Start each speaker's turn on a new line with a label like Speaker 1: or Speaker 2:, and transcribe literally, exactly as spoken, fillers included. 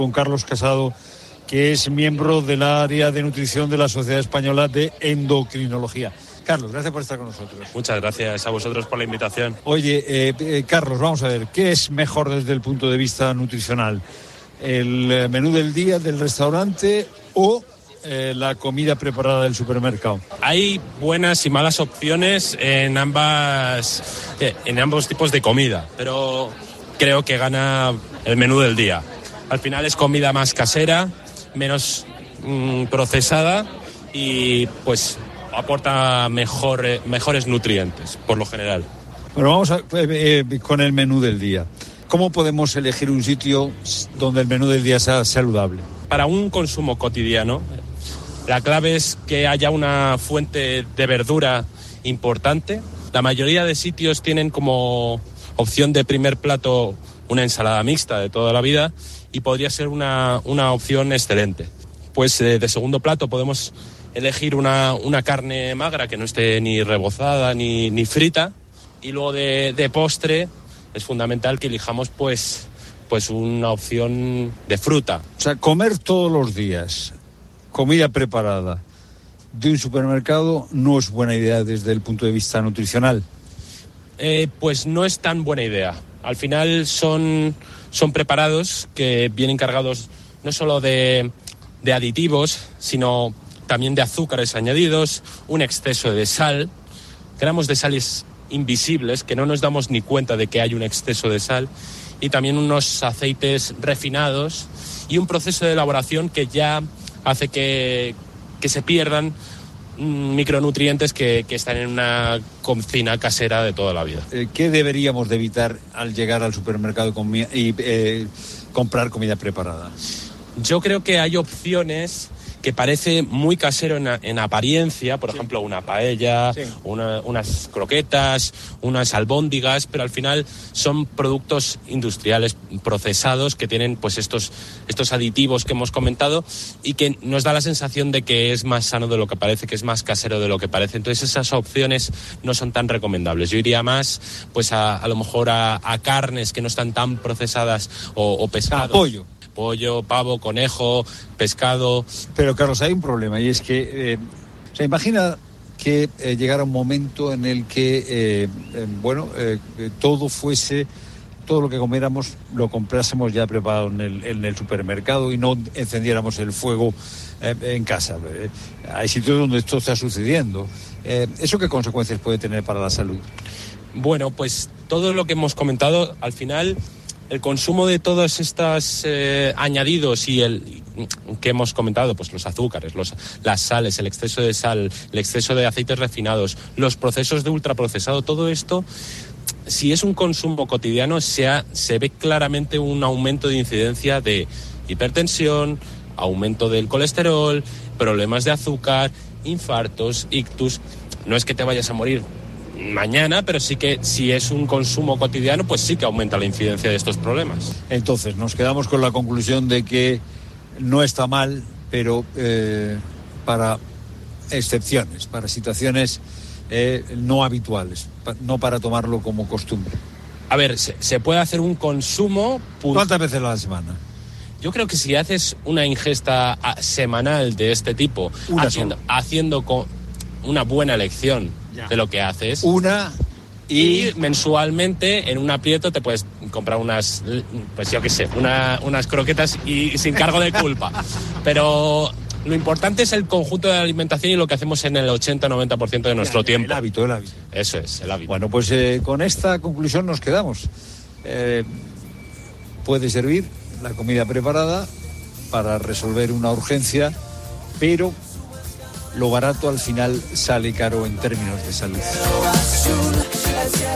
Speaker 1: Con Carlos Casado, que es miembro del área de nutrición de la Sociedad Española de Endocrinología. Carlos, gracias por estar con nosotros.
Speaker 2: Muchas gracias a vosotros por la invitación.
Speaker 1: Oye, eh, eh, Carlos, vamos a ver, ¿qué es mejor desde el punto de vista nutricional? ¿El menú del día del restaurante o eh, la comida preparada del supermercado?
Speaker 2: Hay buenas y malas opciones en ambas, en ambos tipos de comida, pero creo que gana el menú del día. Al final es comida más casera, menos mmm, procesada y pues aporta mejor, eh, mejores nutrientes, por lo general.
Speaker 1: Bueno, vamos a, eh, eh, con el menú del día. ¿Cómo podemos elegir un sitio donde el menú del día sea saludable?
Speaker 2: Para un consumo cotidiano, la clave es que haya una fuente de verdura importante. La mayoría de sitios tienen como opción de primer plato una ensalada mixta de toda la vida y podría ser una, una opción excelente. Pues eh, de segundo plato podemos elegir una, una carne magra que no esté ni rebozada ni, ni frita, y luego de, de postre es fundamental que elijamos pues, pues una opción de fruta.
Speaker 1: O sea, comer todos los días comida preparada de un supermercado no es buena idea desde el punto de vista nutricional.
Speaker 2: Eh, pues no es tan buena idea. Al final son, son preparados que vienen cargados no solo de, de aditivos, sino también de azúcares añadidos, un exceso de sal, gramos de sales invisibles que no nos damos ni cuenta de que hay un exceso de sal, y también unos aceites refinados y un proceso de elaboración que ya hace que, que se pierdan micronutrientes que, que están en una cocina casera de toda la vida.
Speaker 1: ¿Qué deberíamos de evitar al llegar al supermercado y eh, comprar comida preparada?
Speaker 2: Yo creo que hay opciones que parece muy casero en, en apariencia, por sí. ejemplo, una paella, sí. una, unas croquetas, unas albóndigas, pero al final son productos industriales procesados que tienen pues estos, estos aditivos que hemos comentado y que nos da la sensación de que es más sano de lo que parece, que es más casero de lo que parece. Entonces esas opciones no son tan recomendables. Yo iría más pues a, a lo mejor a, a carnes que no están tan procesadas o, o pescados.
Speaker 1: Ah, pollo.
Speaker 2: Pollo, pavo, conejo, pescado.
Speaker 1: Pero Carlos, hay un problema y es que, eh, se imagina que eh, llegara un momento en el que, eh, eh, bueno, eh, todo fuese, todo lo que comiéramos lo comprásemos ya preparado en el, en el supermercado y no encendiéramos el fuego eh, en casa. Eh, hay sitios donde esto está sucediendo. Eh, ¿Eso qué consecuencias puede tener para la salud?
Speaker 2: Bueno, pues todo lo que hemos comentado, al final el consumo de todos estos eh, añadidos y el que hemos comentado, pues los azúcares, los, las sales, el exceso de sal, el exceso de aceites refinados, los procesos de ultraprocesado, todo esto, si es un consumo cotidiano, se, ha, se ve claramente un aumento de incidencia de hipertensión, aumento del colesterol, problemas de azúcar, infartos, ictus. No es que te vayas a morir mañana, pero sí que si es un consumo cotidiano, pues sí que aumenta la incidencia de estos problemas.
Speaker 1: Entonces, nos quedamos con la conclusión de que no está mal, pero eh, para excepciones, para situaciones eh, no habituales, pa- no para tomarlo como costumbre.
Speaker 2: A ver, se, se puede hacer un consumo... Pun-
Speaker 1: ¿Cuántas veces a la semana?
Speaker 2: Yo creo que si haces una ingesta a, semanal de este tipo,
Speaker 1: Una
Speaker 2: haciendo, haciendo con una buena elección ya. de lo que haces.
Speaker 1: Una y...
Speaker 2: y mensualmente en un aprieto te puedes comprar unas, pues yo qué sé, una, unas croquetas y sin cargo de culpa. Pero lo importante es el conjunto de la alimentación y lo que hacemos en el ochenta noventa por ciento de nuestro
Speaker 1: ya,
Speaker 2: tiempo.
Speaker 1: El hábito, el hábito.
Speaker 2: Eso es, el hábito.
Speaker 1: Bueno, pues eh, con esta conclusión nos quedamos. Eh, puede servir la comida preparada para resolver una urgencia, pero lo barato al final sale caro en términos de salud.